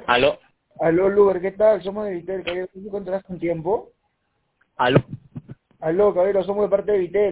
Aló, Aló, Luber, ¿qué tal? Somos de Vitel, caballero. ¿Tú encontraste un tiempo? aló. Aló, caballero, somos de parte de Vitel.